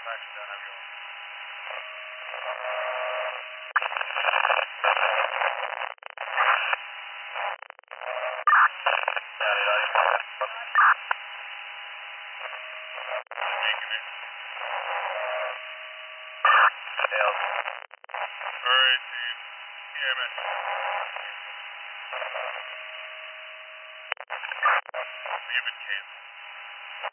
Taxi down, have a good one. Alright, team. EMS.